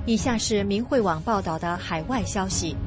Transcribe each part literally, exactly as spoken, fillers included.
以下是明慧网报道的海外消息，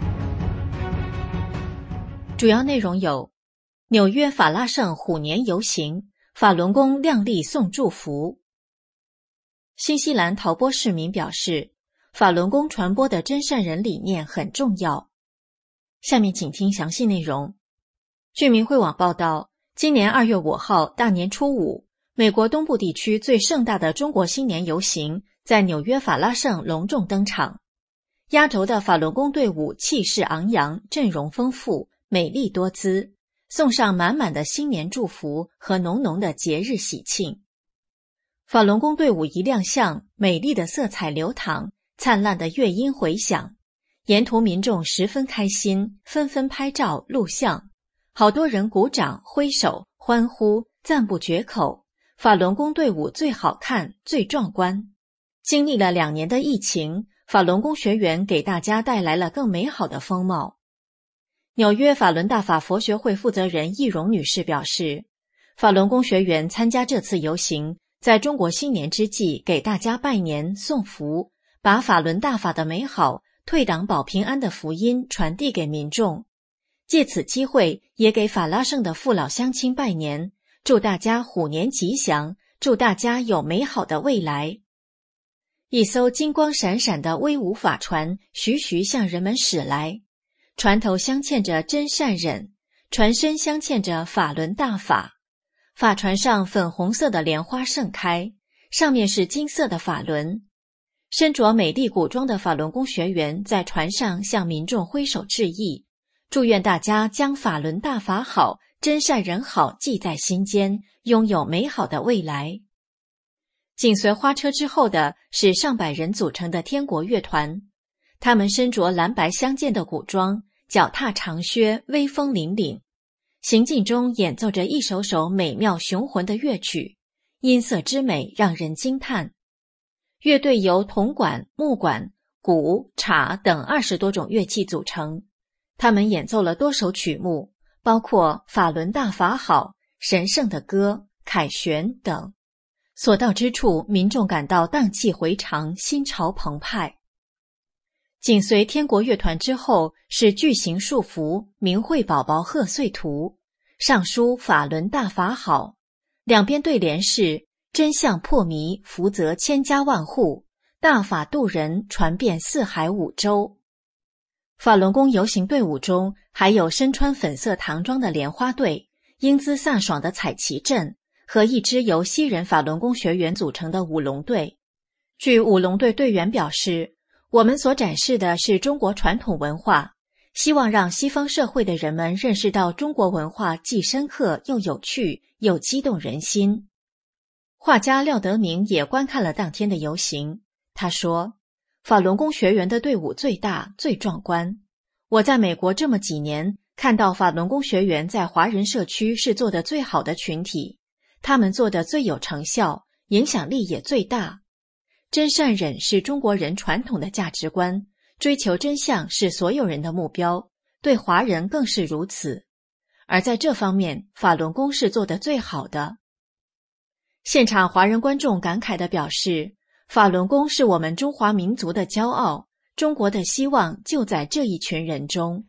主要内容有：纽约法拉盛虎年游行，法轮功亮丽送祝福。新西兰陶波市民表示，法轮功传播的真善人理念很重要。下面请听详细内容。据明慧网报道，今年二月五号大年初五，美国东部地区最盛大的中国新年游行在纽约法拉盛隆重登场。压轴的法轮功队伍气势昂扬，阵容丰富，美丽多姿，送上满满的新年祝福和浓浓的节日喜庆。法轮功队伍一亮相，美丽的色彩流淌，灿烂的乐音回响，沿途民众十分开心，纷纷拍照录像，好多人鼓掌挥手欢呼，赞不绝口。法轮功队伍最好看，最壮观。经历了两年的疫情，法轮功学员给大家带来了更美好的风貌。纽约法轮大法佛学会负责人易容女士表示，法轮功学员参加这次游行，在中国新年之际给大家拜年送福，把法轮大法的美好、退党保平安的福音传递给民众。借此机会也给法拉盛的父老乡亲拜年，祝大家虎年吉祥，祝大家有美好的未来。一艘金光闪闪的威武法船徐徐向人们驶来，船头镶嵌着真善忍，船身镶嵌着法轮大法。法船上粉红色的莲花盛开，上面是金色的法轮。身着美丽古装的法轮功学员在船上向民众挥手致意，祝愿大家将法轮大法好、真善人好记在心间，拥有美好的未来。紧随花车之后的是上百人组成的天国乐团，他们身着蓝白相间的古装，脚踏长靴，威风凛凛，行进中演奏着一首首美妙雄浑的乐曲，音色之美让人惊叹。乐队由铜管、木管、鼓、镲等二十多种乐器组成，他们演奏了多首曲目，包括法轮大法好、神圣的歌、凯旋等。所到之处，民众感到荡气回肠，心潮澎湃。紧随天国乐团之后是巨型束缚明慧宝宝贺岁图，上书法轮大法好，两边对联是真相破迷，福泽千家万户，大法度人，传遍四海五洲。法轮功游行队伍中还有身穿粉色唐装的莲花队，英姿飒爽的彩旗阵，和一支由西人法轮功学员组成的舞龙队。据舞龙队队员表示，我们所展示的是中国传统文化，希望让西方社会的人们认识到中国文化既深刻又有趣，又激动人心。画家廖德明也观看了当天的游行，他说，法轮功学员的队伍最大最壮观，我在美国这么几年，看到法轮功学员在华人社区是做得最好的群体，他们做得最有成效，影响力也最大。真善忍是中国人传统的价值观，追求真相是所有人的目标，对华人更是如此。而在这方面，法轮功是做得最好的。现场华人观众感慨地表示，法轮功是我们中华民族的骄傲，中国的希望就在这一群人中。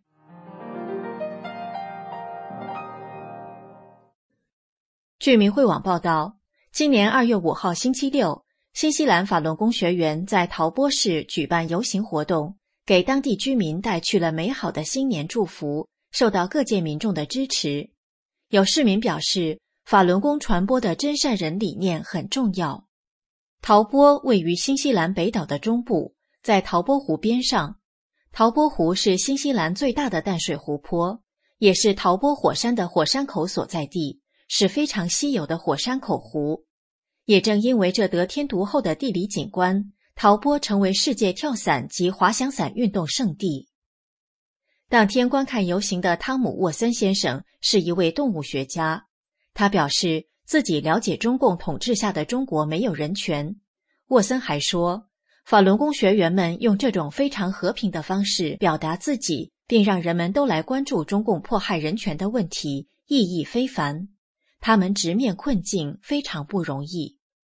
据明慧网报道，今年二月五号星期六，新西兰法轮功学员在陶波市举办游行活动，给当地居民带去了美好的新年祝福，受到各界民众的支持。有市民表示，法轮功传播的真善人理念很重要。陶波位于新西兰北岛的中部，在陶波湖边上。陶波湖是新西兰最大的淡水湖泊，也是陶波火山的火山口所在地，是非常稀有的火山口湖。也正因为这得天独厚的地理景观，陶波成为世界跳伞及滑翔伞运动胜地。当天观看游行的汤姆·沃森先生是一位动物学家，他表示自己了解中共统治下的中国没有人权。沃森还说，法轮功学员们用这种非常和平的方式表达自己，并让人们都来关注中共迫害人权的问题，意义非凡。他们直面困境非常不容易。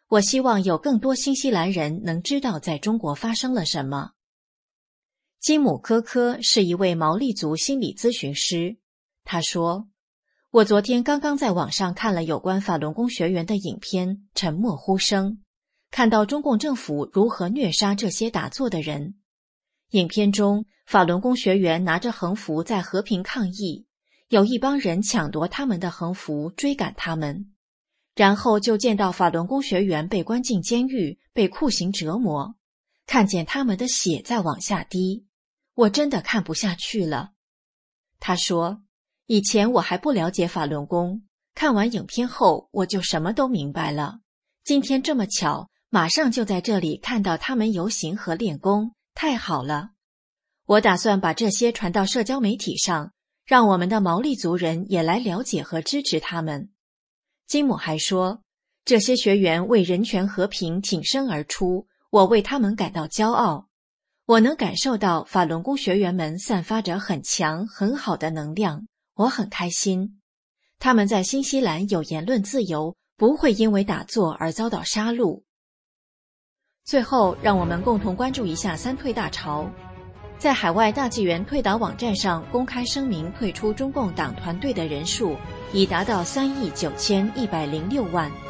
我希望有更多新西兰人能知道在中国发生了什么。金姆科科是一位毛利族心理咨询师，他说，我昨天刚刚在网上看了有关法轮功学员的影片《沉默呼声》，看到中共政府如何虐杀这些打坐的人。影片中，法轮功学员拿着横幅在和平抗议，有一帮人抢夺他们的横幅，追赶他们。然后就见到法轮功学员被关进监狱，被酷刑折磨，看见他们的血在往下滴，我真的看不下去了。他说，以前我还不了解法轮功，看完影片后我就什么都明白了。今天这么巧，马上就在这里看到他们游行和练功，太好了。我打算把这些传到社交媒体上，让我们的毛利族人也来了解和支持他们。金姆还说，这些学员为人权和平挺身而出，我为他们感到骄傲。我能感受到法轮功学员们散发着很强很好的能量，我很开心。他们在新西兰有言论自由，不会因为打坐而遭到杀戮。最后，让我们共同关注一下三退大潮。在海外大纪元退党网站上公开声明退出中共党团队的人数已达到三亿九千一百零六万。